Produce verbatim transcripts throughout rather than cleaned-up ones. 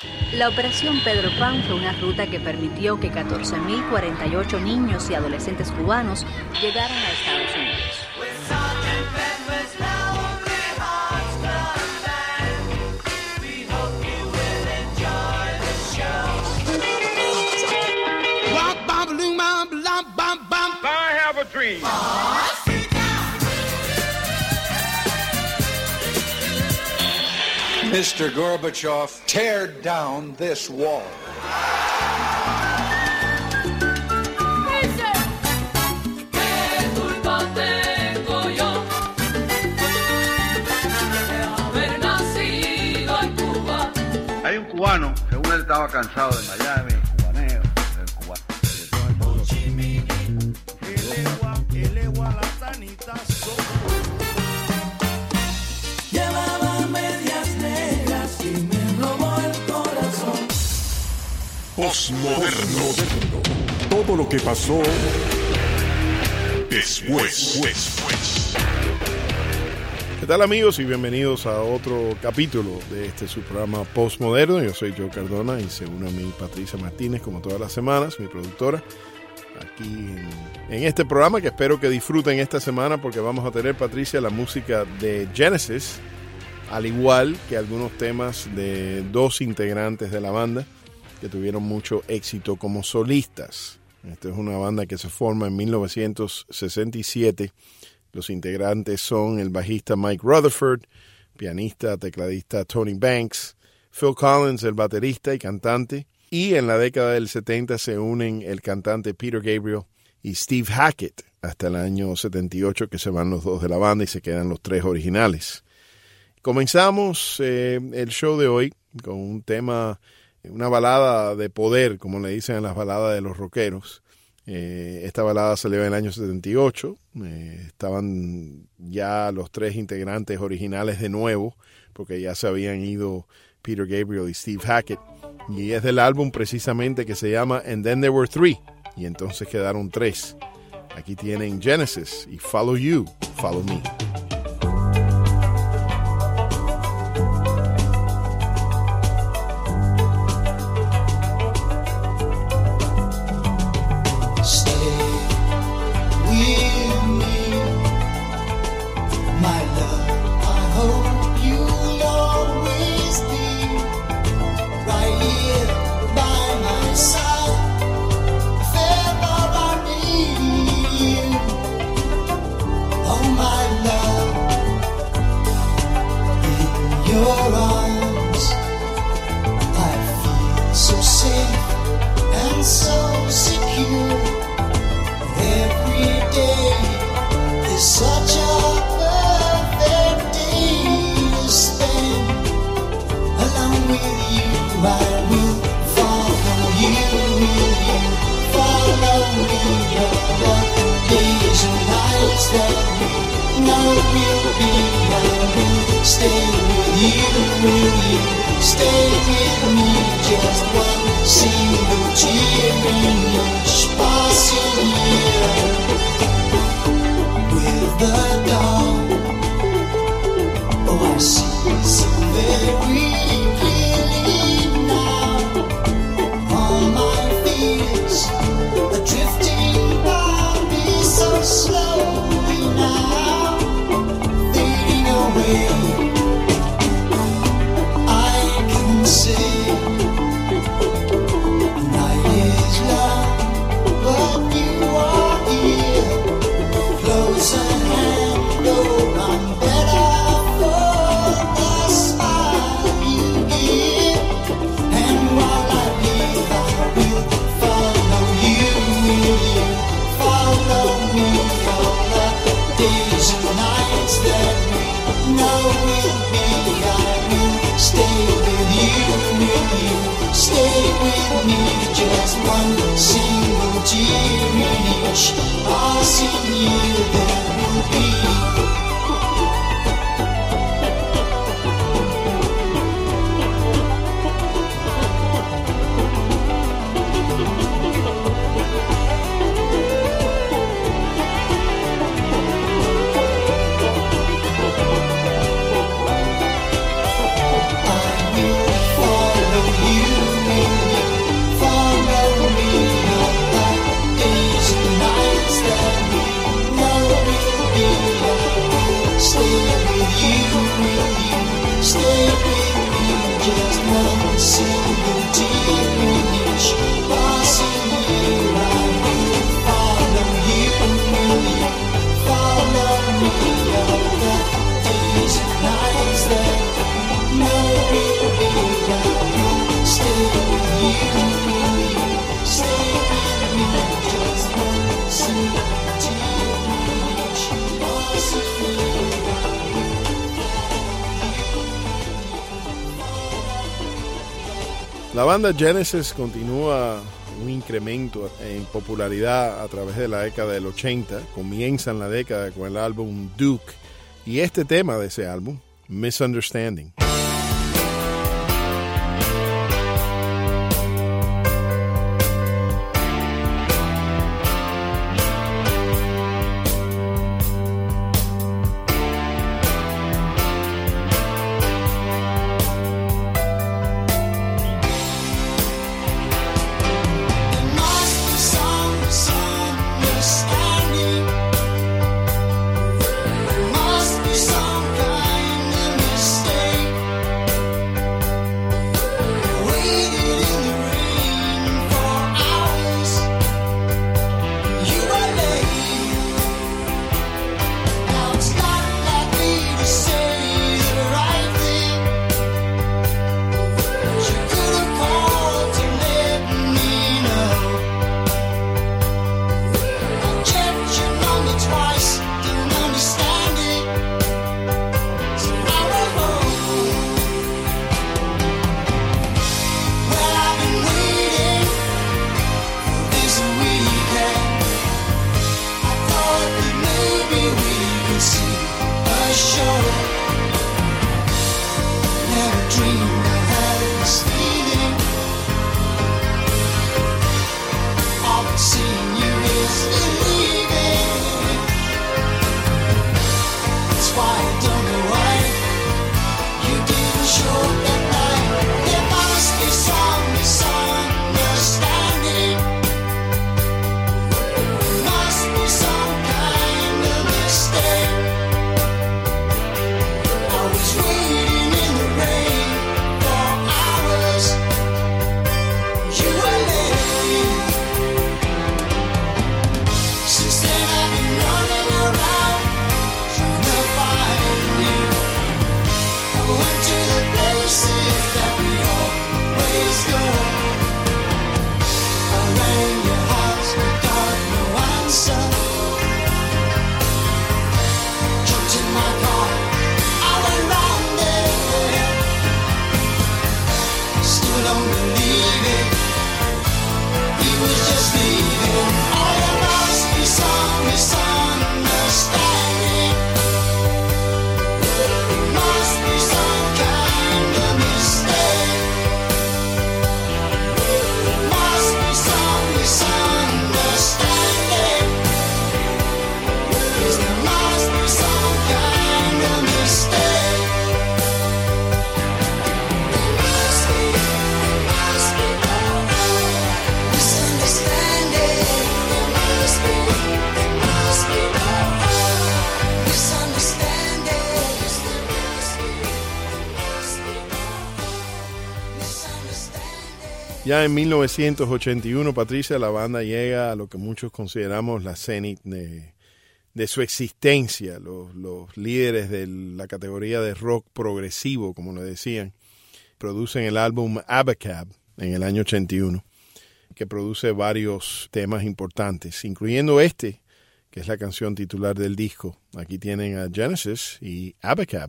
La Operación Pedro Pan fue una ruta que permitió que catorce mil cuarenta y ocho niños y adolescentes cubanos llegaran a Estados Unidos. I have a dream. Mister Gorbachev, tear down this wall. Hay un cubano, según él estaba cansado de Miami, el cubaneo, el cubano. Llevaba medias negras y me robó el corazón. Postmoderno. Todo lo que pasó después. ¿Qué tal, amigos? Y bienvenidos a otro capítulo de este su programa Postmoderno. Yo soy Joe Cardona y se une a mí Patricia Martínez, como todas las semanas, mi productora, aquí en, en este programa que espero que disfruten esta semana, porque vamos a tener, Patricia, la música de Genesis, al igual que algunos temas de dos integrantes de la banda que tuvieron mucho éxito como solistas. Esta es una banda que se forma en mil novecientos sesenta y siete. Los integrantes son el bajista Mike Rutherford, pianista, tecladista Tony Banks, Phil Collins, el baterista y cantante, y en la década del setenta se unen el cantante Peter Gabriel y Steve Hackett hasta el año setenta y ocho, que se van los dos de la banda y se quedan los tres originales. Comenzamos eh, el show de hoy con un tema, una balada de poder, como le dicen en las baladas de los rockeros. Eh, esta balada salió en el año setenta y ocho, eh, estaban ya los tres integrantes originales de nuevo, porque ya se habían ido Peter Gabriel y Steve Hackett, y es del álbum precisamente que se llama And Then There Were Three, y entonces quedaron tres. Aquí tienen Genesis y Follow You, Follow Me. Follow you. La banda Genesis continúa un incremento en popularidad a través de la década del ochenta. Comienzan la década con el álbum Duke y este tema de ese álbum, Misunderstanding. Ya en mil novecientos ochenta y uno, Patricia, la banda llega a lo que muchos consideramos la cenit de, de su existencia. Los, los líderes de la categoría de rock progresivo, como lo decían, producen el álbum Abacab en el año ochenta y uno, que produce varios temas importantes, incluyendo este, que es la canción titular del disco. Aquí tienen a Genesis y Abacab.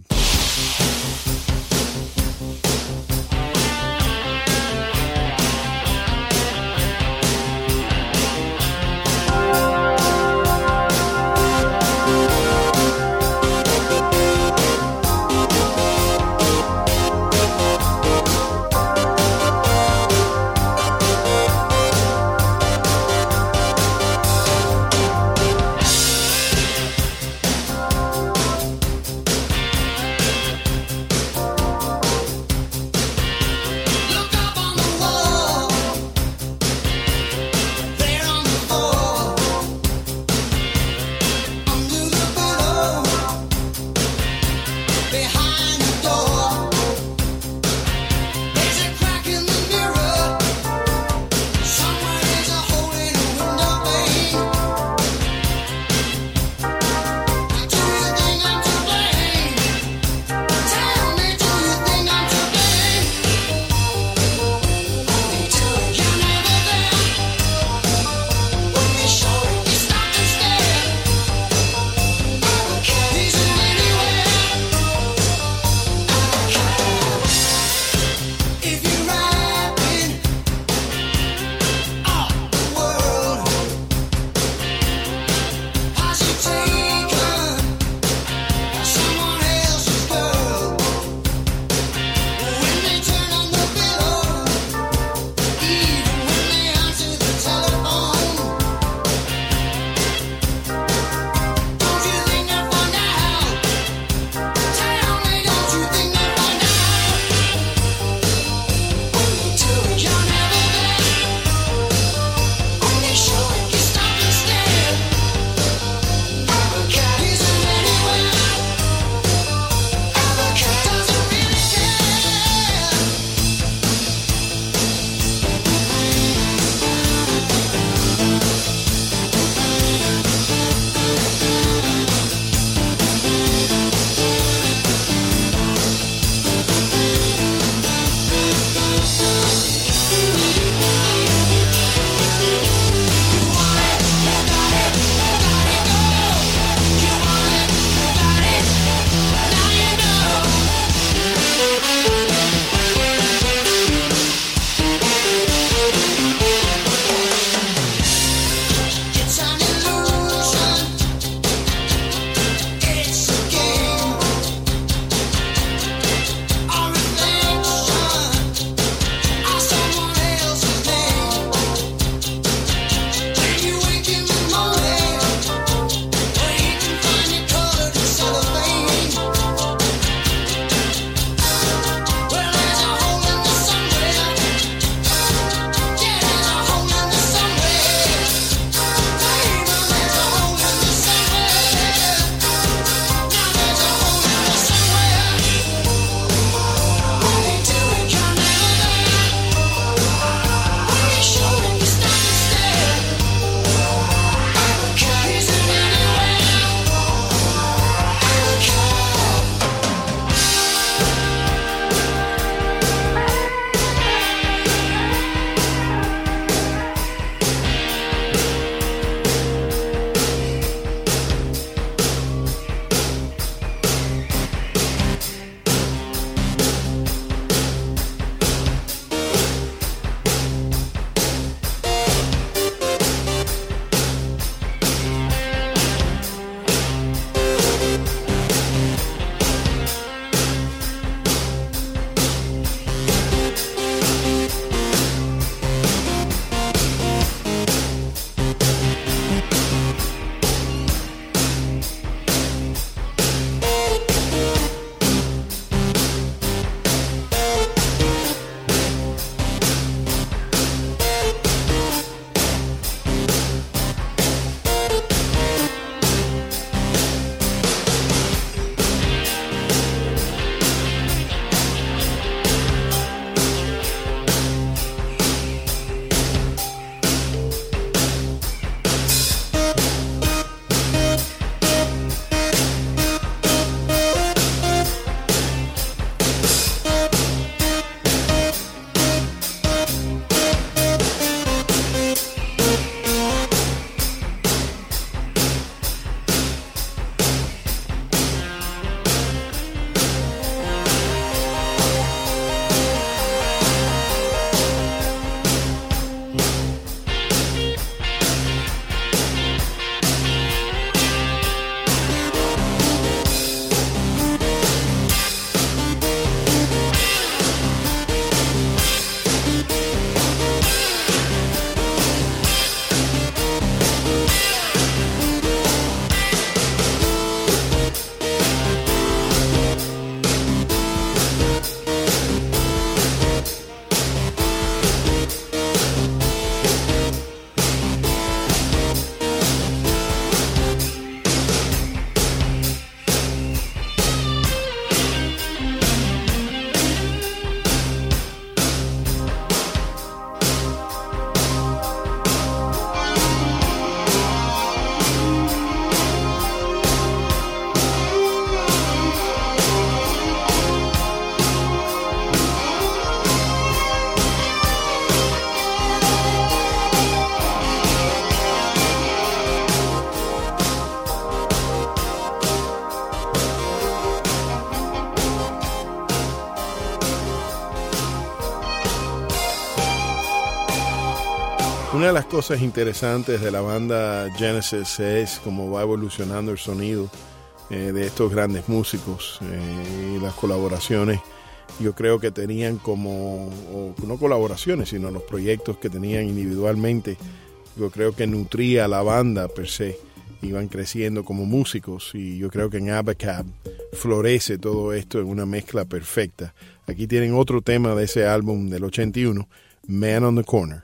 Una de las cosas interesantes de la banda Genesis es cómo va evolucionando el sonido eh, de estos grandes músicos eh, y las colaboraciones. Yo creo que tenían como, o no colaboraciones, sino los proyectos que tenían individualmente, yo creo que nutría a la banda per se, iban creciendo como músicos, y yo creo que en Abacab florece todo esto en una mezcla perfecta. Aquí tienen otro tema de ese álbum del ochenta y uno, Man on the Corner.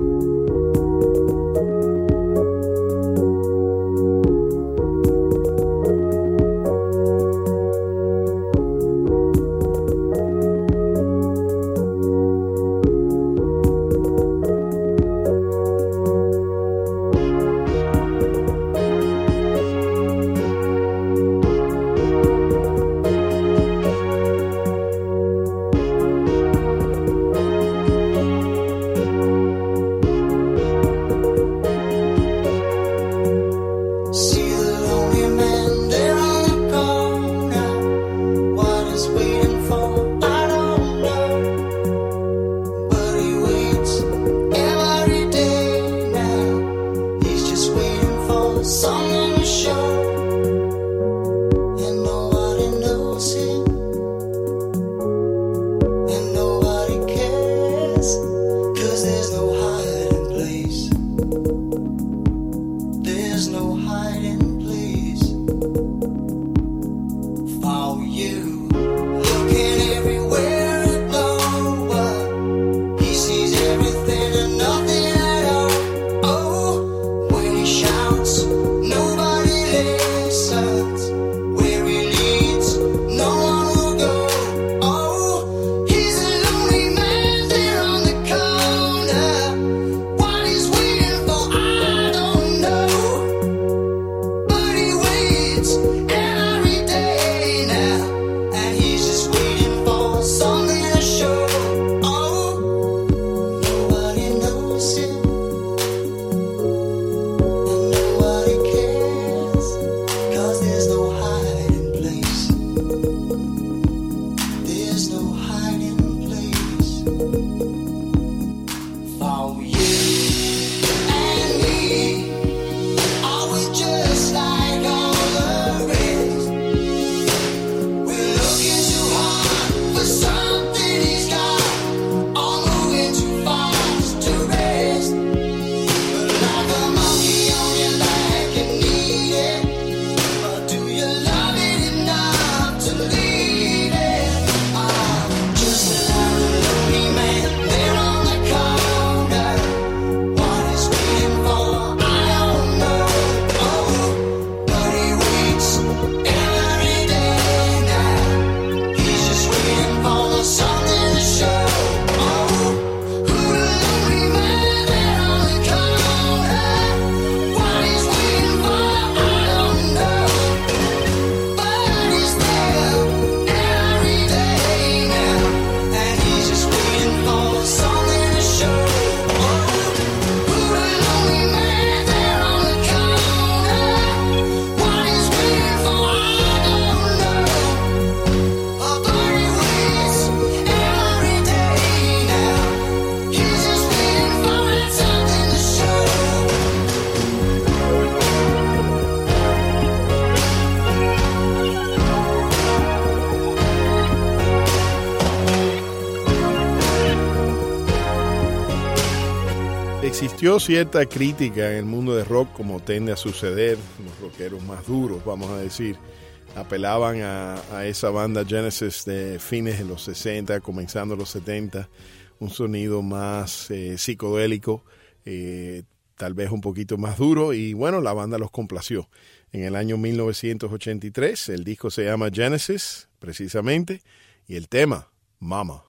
Existió cierta crítica en el mundo de rock, como tiende a suceder, los rockeros más duros, vamos a decir, apelaban a, a esa banda Genesis de fines de los sesenta, comenzando los setenta, un sonido más eh, psicodélico, eh, tal vez un poquito más duro, y bueno, la banda los complació. En el año mil novecientos ochenta y tres, el disco se llama Genesis, precisamente, y el tema, Mama.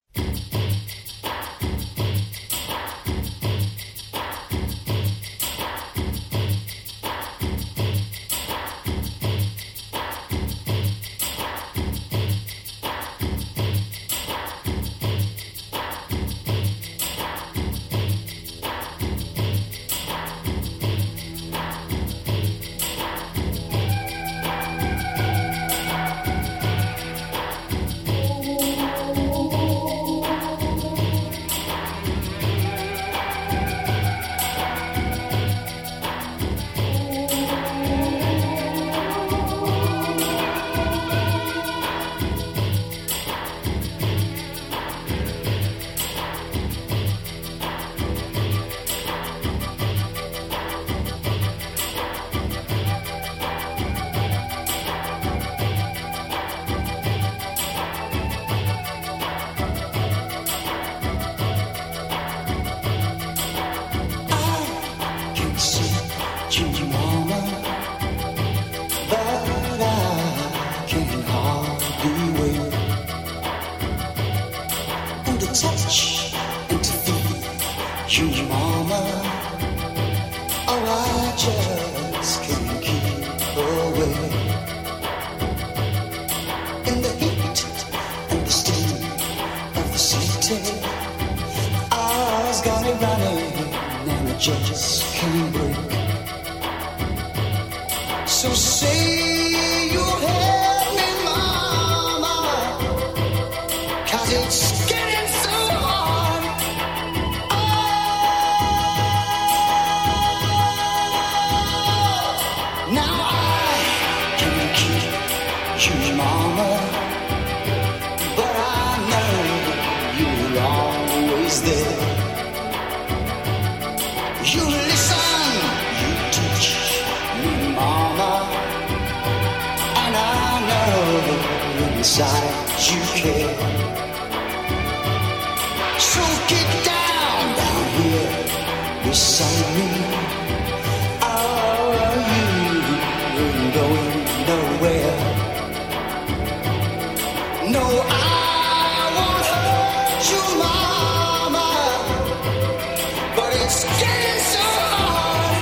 Oh, Mama's got me running and I just can't break. So say you'll help me, Mama, 'cause it's getting so hard. Oh, now I can keep you, Mama, but I know you're always there. You listen, you teach me, Mama, and I know inside you care. So get down, down here beside me. Oh, you ain't going nowhere. No, I won't hurt you, Mama, but it's getting so hard.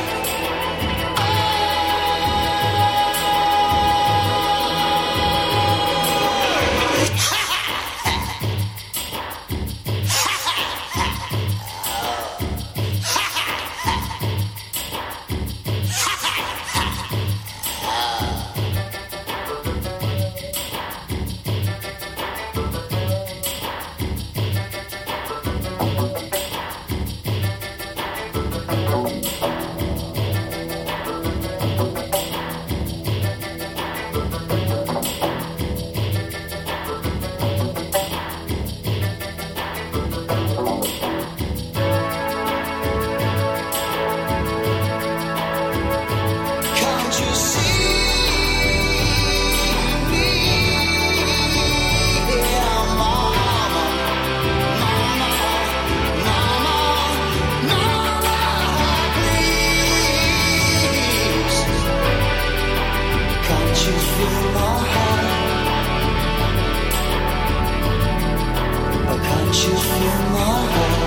Can't you see me? Yeah, Mama, Mama, Mama, Mama, please. Can't you feel my heart? Oh, can't you feel my heart?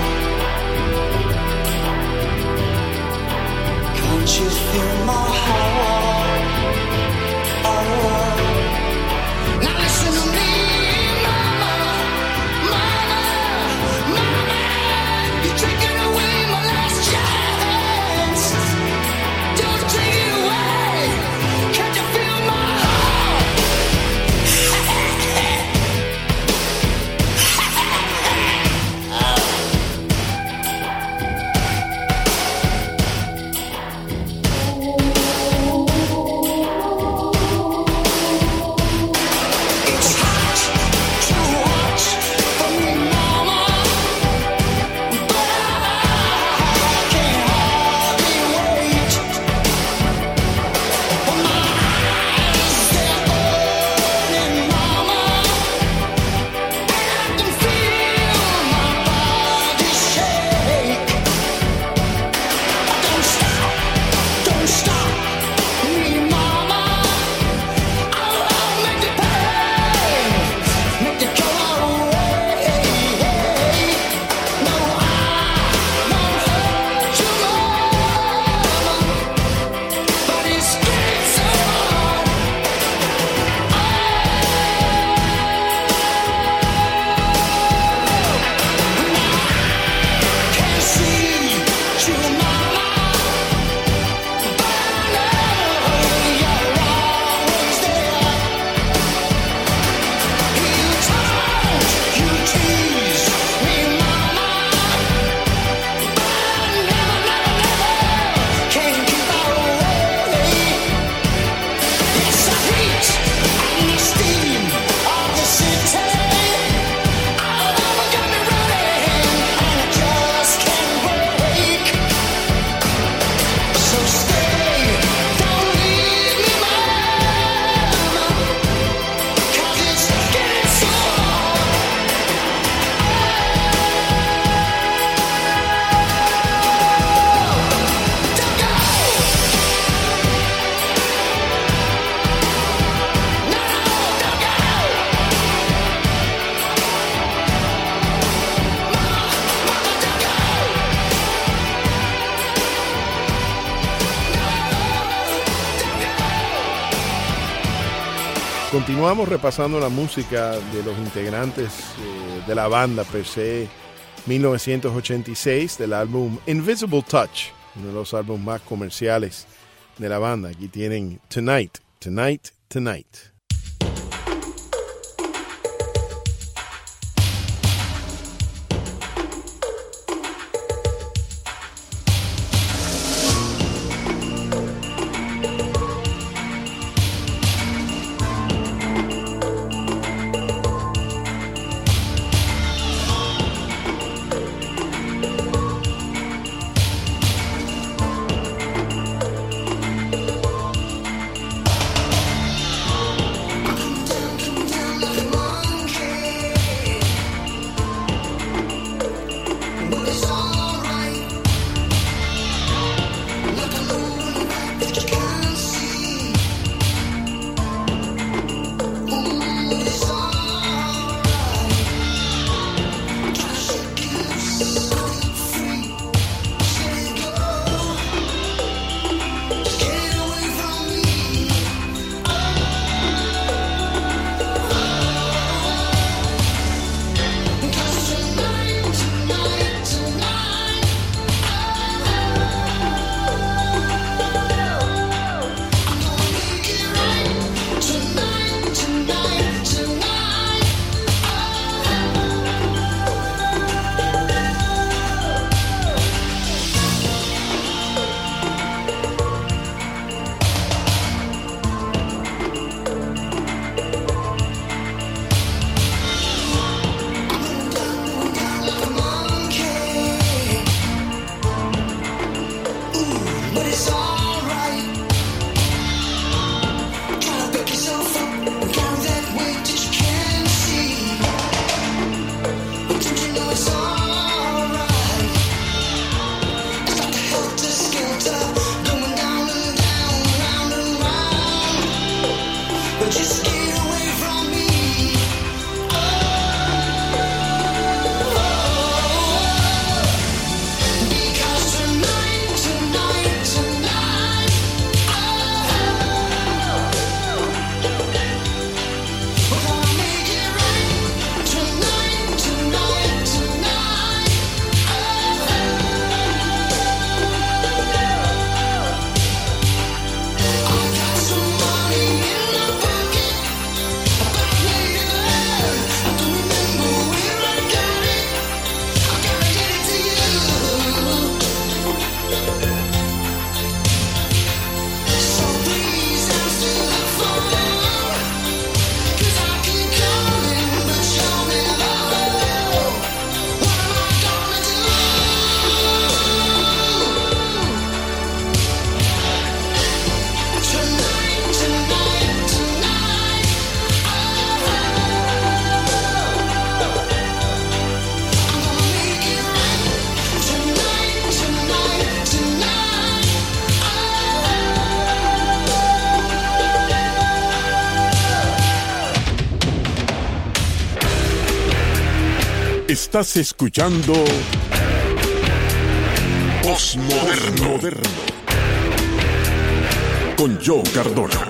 Can't you feel my heart? Oh, now listen to me, Mama, Mama, Mama. You're taking away my last chance. Don't take it away. Can't you feel my heart? It's hot, too hot for me, Mama, but I can't hardly wait. My eyes, they're burning, Mama, and I can feel my body shake. Don't stop, don't stop me, Mama. I'll make the pain, make the go away. No, I won't hurt you, Mama, but it's getting so hard. Can't see you, Mama, but I know you're always there. You taunt, you tease me, Mama, but I never, never, never can keep away. It's the heat and the steam of the city. All over got me running, and I just can't break. So stay, don't leave me, Mama, 'cause it's getting so hard. Don't go. No, don't go. Mama, don't go. Continuamos repasando la música de los integrantes eh, de la banda per se, mil novecientos ochenta y seis, del álbum Invisible Touch, uno de los álbumes más comerciales de la banda. Aquí tienen Tonight, Tonight, Tonight. Estás escuchando Postmoderno con Joe Cardona.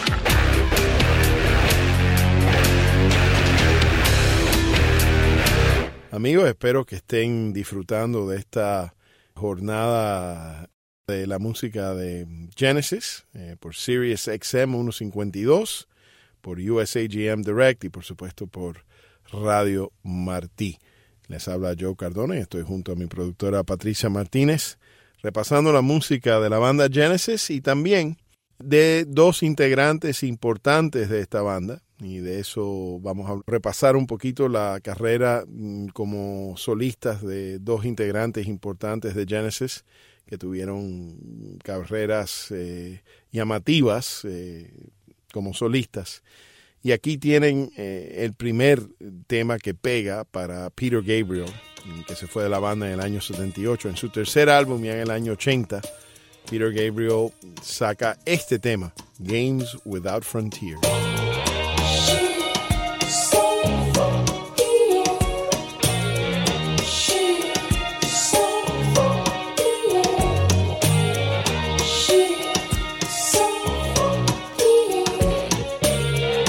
Amigos, espero que estén disfrutando de esta jornada de la música de Genesis eh, por Sirius X M ciento cincuenta y dos, por U S A G M Direct y por supuesto por Radio Martí. Les habla Joe Cardona y estoy junto a mi productora Patricia Martínez repasando la música de la banda Genesis y también de dos integrantes importantes de esta banda. Y de eso vamos a repasar un poquito la carrera como solistas de dos integrantes importantes de Genesis que tuvieron carreras eh, llamativas eh, como solistas. Y aquí tienen eh, el primer tema que pega para Peter Gabriel, que se fue de la banda en el año setenta y ocho. En su tercer álbum, ya en el año ochenta, Peter Gabriel saca este tema, Games Without Frontiers.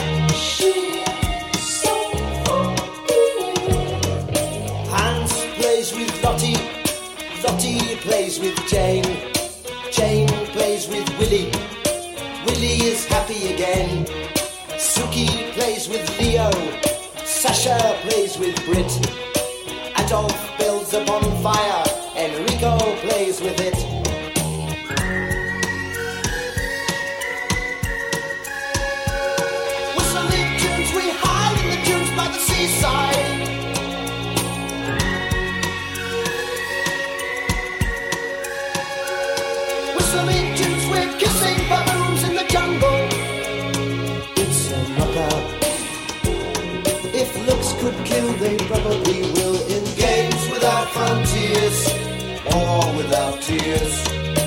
Play Lottie, Lottie plays with Jane, Jane plays with Willie, Willie is happy again. Suki plays with Leo, Sasha plays with Brit, Adolf builds a bonfire, Enrico plays with it. Whistling tunes, we hide in the dunes by the seaside. Whistling tunes, we're kissing baboons in the jungle. It's a knockout. If looks could kill, they probably will. In games without frontiers, or without tears.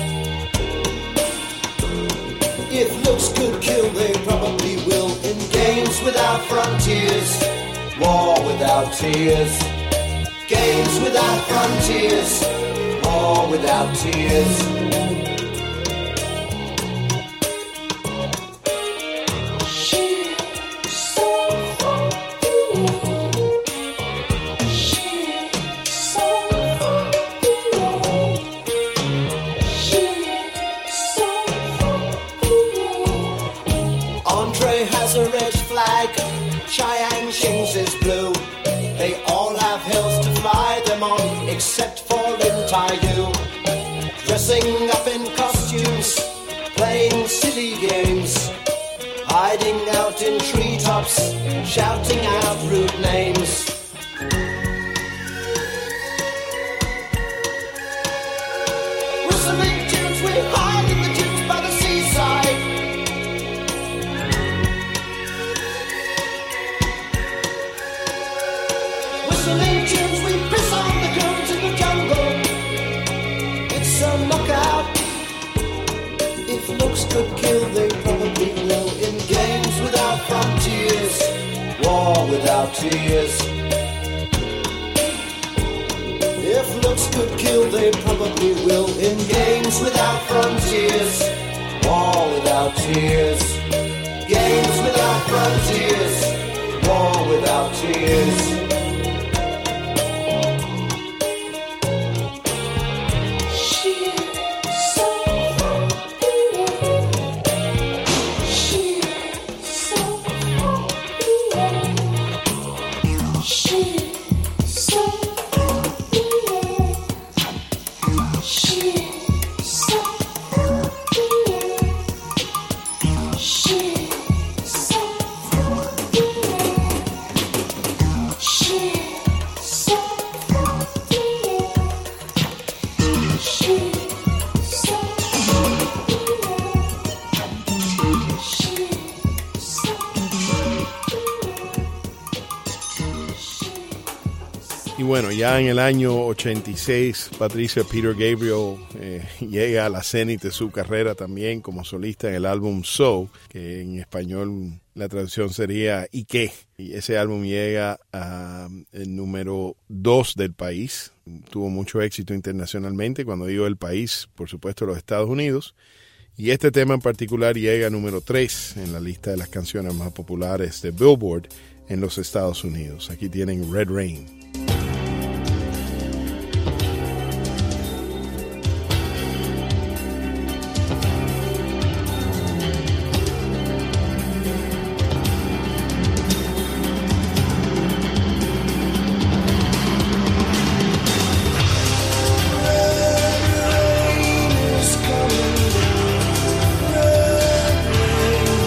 If looks could kill, they probably will. In games without frontiers, war without tears. Games without frontiers, war without tears. A red flag, Cheyenne Shings is blue. They all have hills to fly them on, except for Lin Tai-yu. Dressing up in costumes, playing silly games, hiding out in treetops, shouting out rude names. Whistling tunes, we hide in the dunes by the seaside. Whistling tunes, we piss on the cones in the jungle. It's a knockout. If looks could kill, they probably will. In games without frontiers, war without tears. If looks could kill, they probably will. In games without frontiers, war without tears. Games without frontiers, war without tears. Y bueno, ya en el año ochenta y seis, Patricia Peter Gabriel eh, llega a la cenit de su carrera también como solista en el álbum So, que en español la traducción sería ¿Y qué? Y ese álbum llega a el número dos del país. Tuvo mucho éxito internacionalmente. Cuando digo el país, por supuesto los Estados Unidos. Y este tema en particular llega a número tres en la lista de las canciones más populares de Billboard en los Estados Unidos. Aquí tienen Red Rain.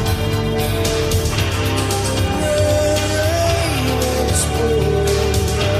Rain is pouring.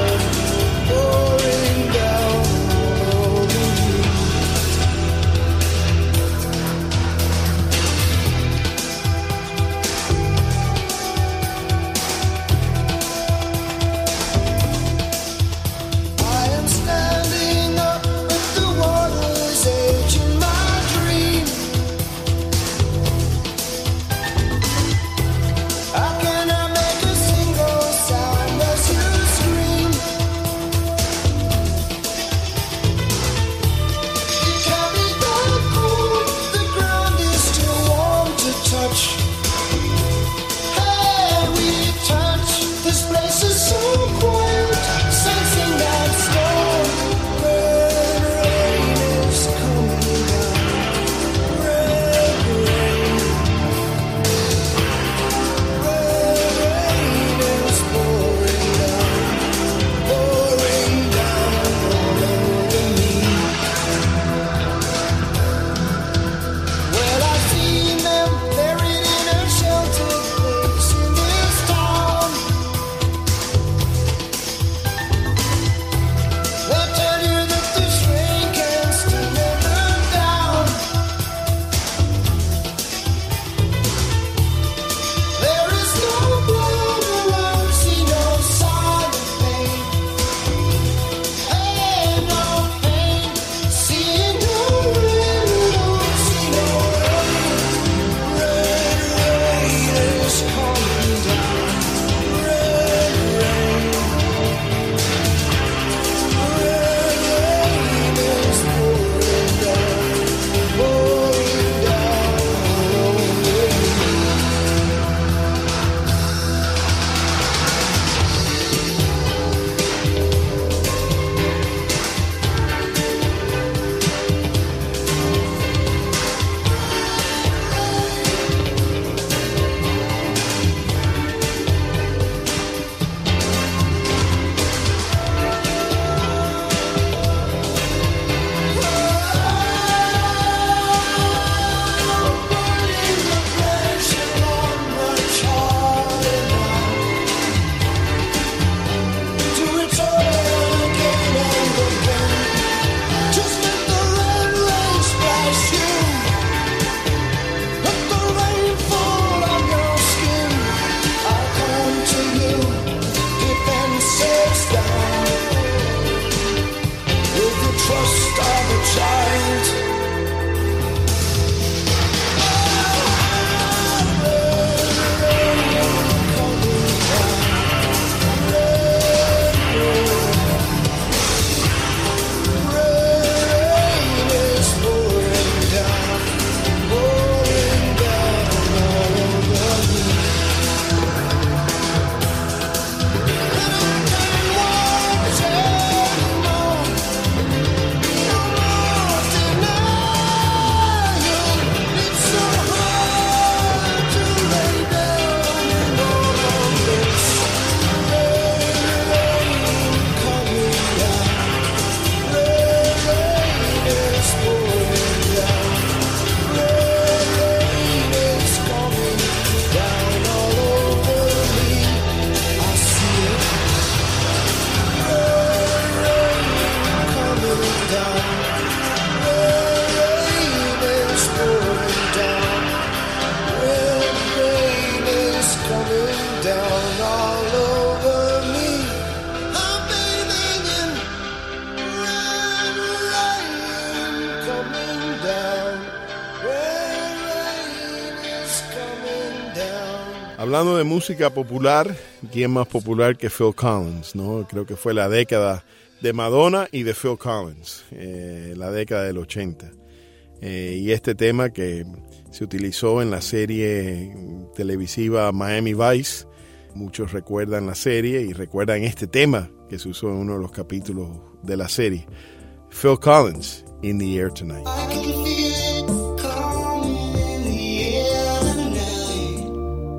Hablando de música popular, ¿quién más popular que Phil Collins, ¿no? Creo que fue la década de Madonna y de Phil Collins, eh, la década del ochenta. Eh, y este tema que se utilizó en la serie televisiva Miami Vice, muchos recuerdan la serie y recuerdan este tema que se usó en uno de los capítulos de la serie. Phil Collins, In the Air Tonight. I can feel it coming in the air tonight.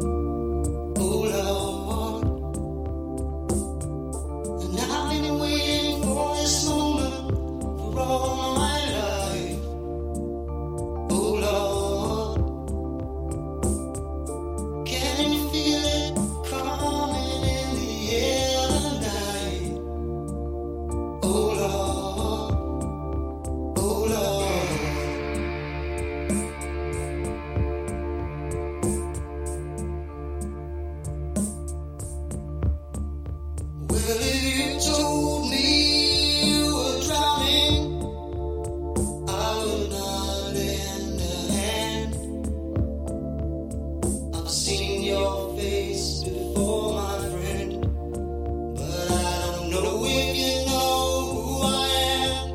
Oh Lord, and I've been waiting for this moment for all my life. Oh Lord, can you feel it coming in the air tonight? Oh Lord, oh Lord. Well, if you told me you were drowning, I would not lend a hand. I've seen your face before, my friend, but I don't know if you know who I am.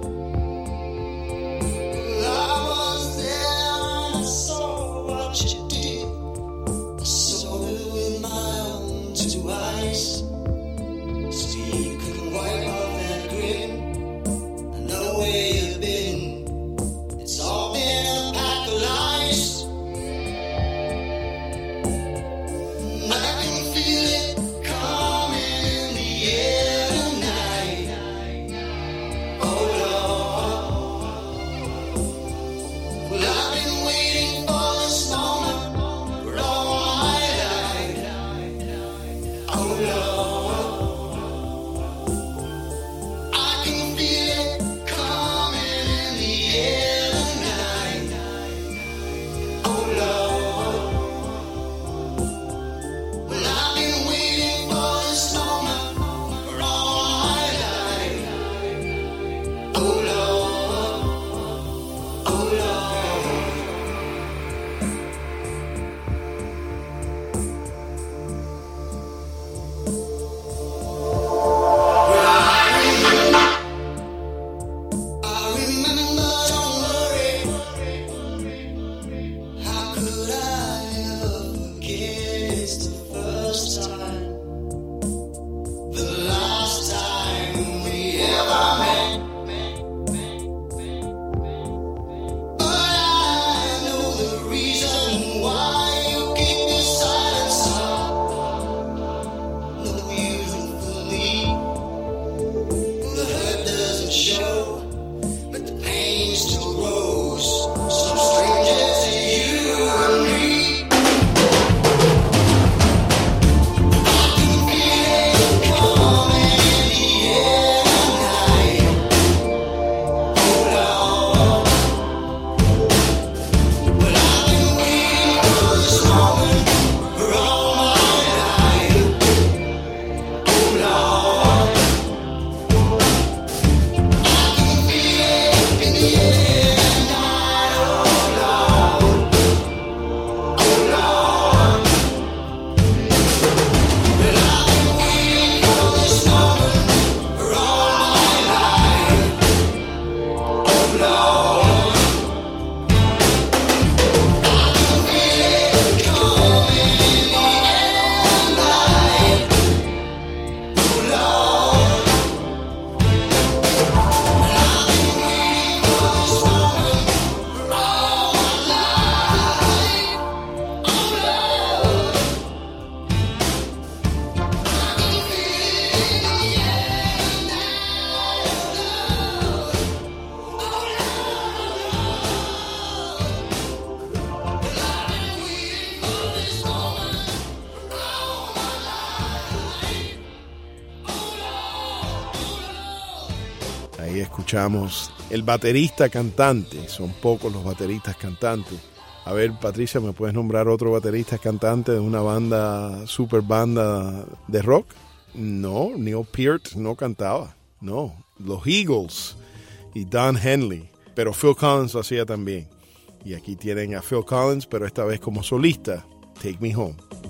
Well, I was there and I saw what you did. I saw it with my own two eyes. So you can wipe off that grin. I know where you've been. It's all been a pack of lies. And I can feel it coming in the air tonight. Oh Lord. Well, I've been waiting for this moment for all my life. Oh Lord. I can feel it coming in the air tonight. Oh Lord. Well, I've been waiting for this moment for all my life. Oh Lord. Oh Lord. I remember, don't worry. How could I ever forget? It's the first time, the last time we ever met. But I know the reason why you keep your silence up. No, you don't believe. The hurt doesn't show, but the pain still grows. Some strangers to you and me. I can feel it coming in the air tonight. Oh Lord. But I've been waiting for this moment for all my life. Oh Lord. I can feel it in the air tonight. Oh Lord. Oh Lord. But I've been waiting for this moment for all my life. Oh Lord. I can feel it coming in the air tonight. Oh Lord. Ahí escuchamos el baterista cantante. Son pocos los bateristas cantantes. A ver, Patricia, ¿me puedes nombrar otro baterista cantante de una banda, super banda de rock? No, Neil Peart no cantaba. No, los Eagles y Don Henley. Pero Phil Collins lo hacía también. Y aquí tienen a Phil Collins, pero esta vez como solista. Take Me Home. Take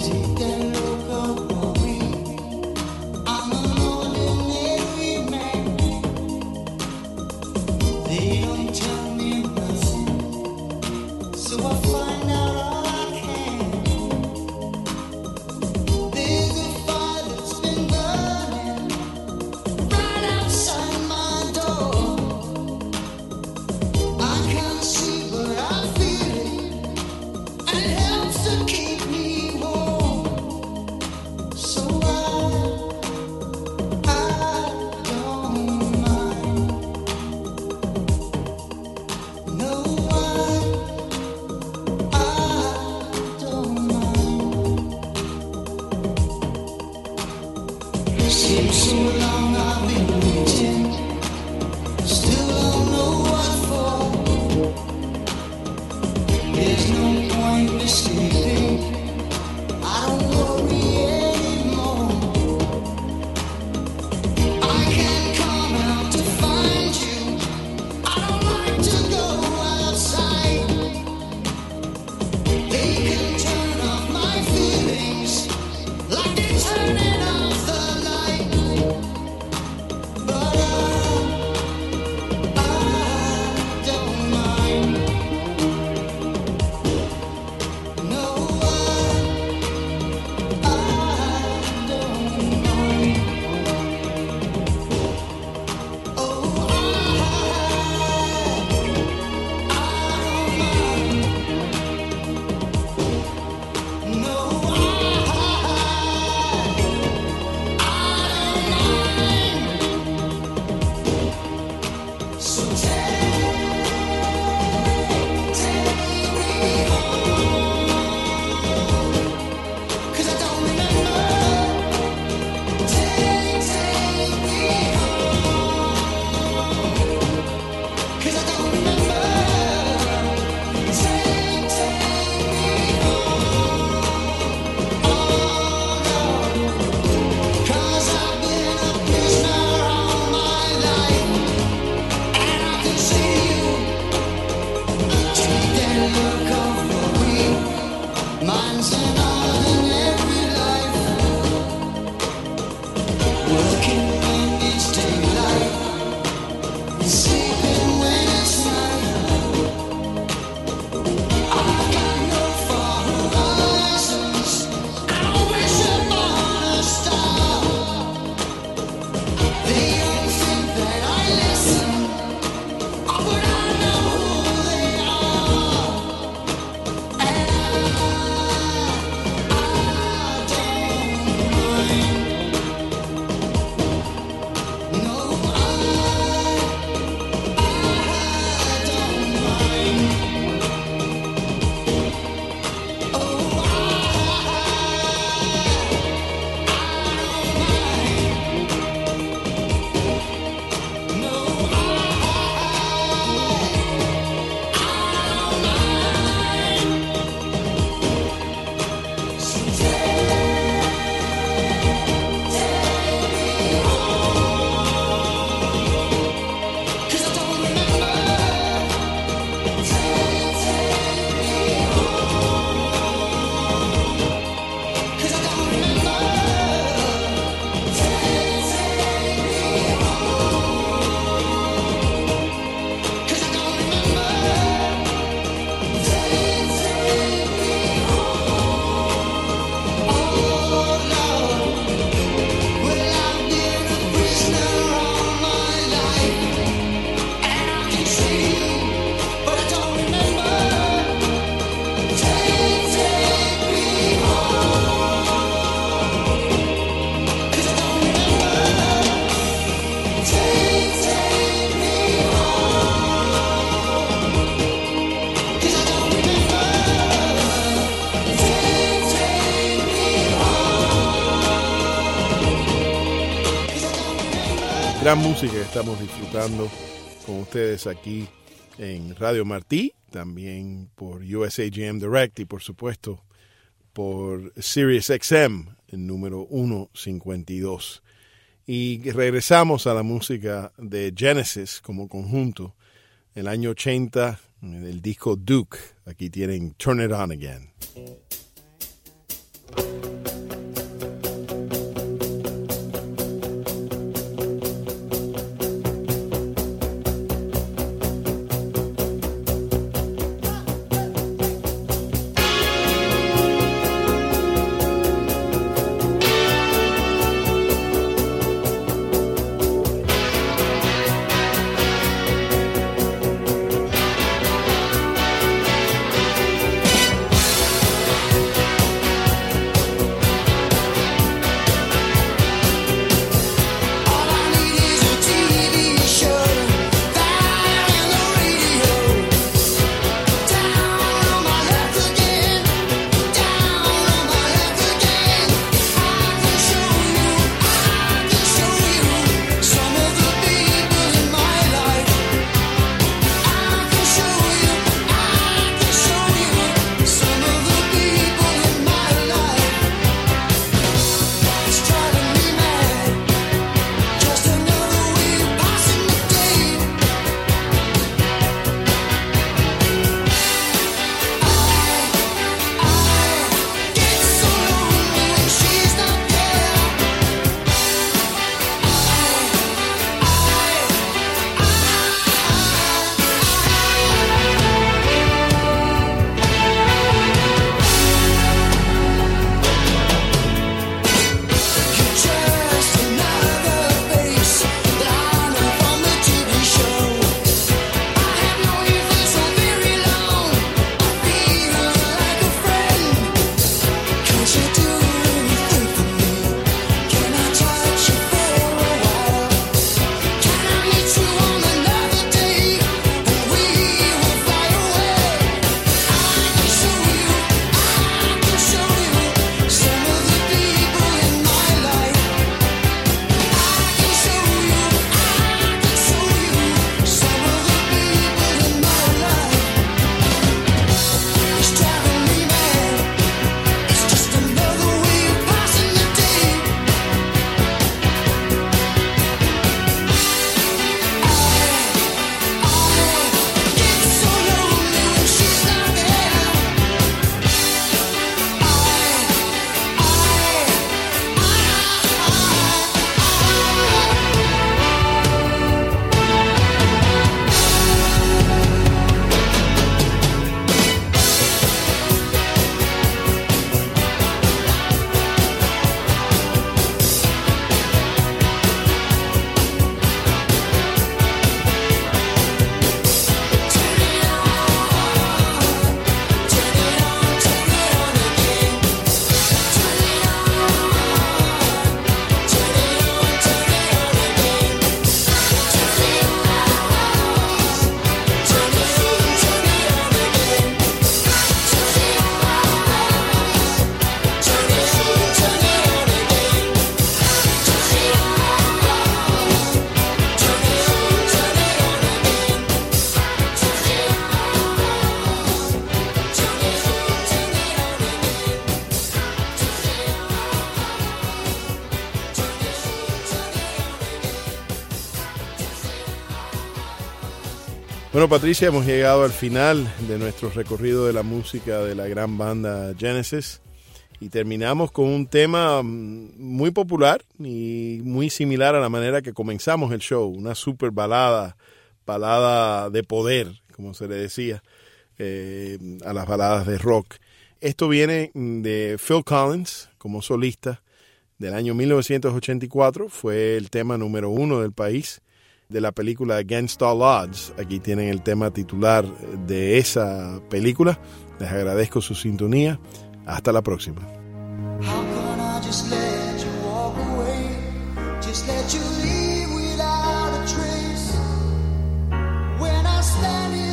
Gran música que estamos disfrutando con ustedes aquí en Radio Martí, también por U S A G M Direct y por supuesto por Sirius X M, el número ciento cincuenta y dos. Y regresamos a la música de Genesis como conjunto. El año ochenta, en el disco Duke, aquí tienen Turn It On Again. Bueno, Patricia, hemos llegado al final de nuestro recorrido de la música de la gran banda Genesis y terminamos con un tema muy popular y muy similar a la manera que comenzamos el show, una super balada, balada de poder, como se le decía, eh, a las baladas de rock. Esto viene de Phil Collins como solista del año mil novecientos ochenta y cuatro, fue el tema número uno del país, de la película Against All Odds. Aquí tienen el tema titular de esa película. Les agradezco su sintonía. Hasta la próxima. How can I just let you walk away? Just let you leave without a trace. When I stand here